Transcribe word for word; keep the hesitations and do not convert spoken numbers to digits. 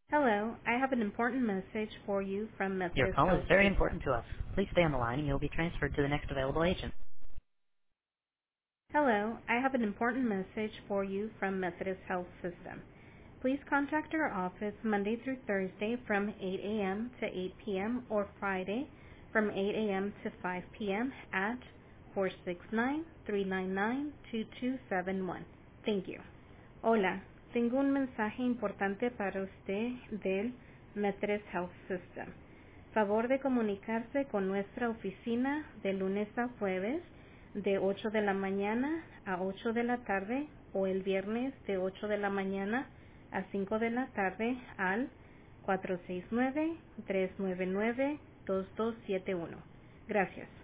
Hello, I have an important message for you from Your Methodist call is Health very System. important to us. Please stay on the line and you'll be transferred to the next available agent. Hello, I have an important message for you from Methodist Health System. Please contact our office Monday through Thursday from eight a m to eight p m or Friday from eight a m to five p m at four six nine, three nine nine, two two seven one. Thank you. Hola, tengo un mensaje importante para usted del Methodist Health System. Favor de comunicarse con nuestra oficina de lunes a jueves de ocho de la mañana a ocho de la tarde o el viernes de ocho de la mañana a cinco de la tarde al cuatro seis nueve, tres nueve nueve, dos dos siete uno. Gracias.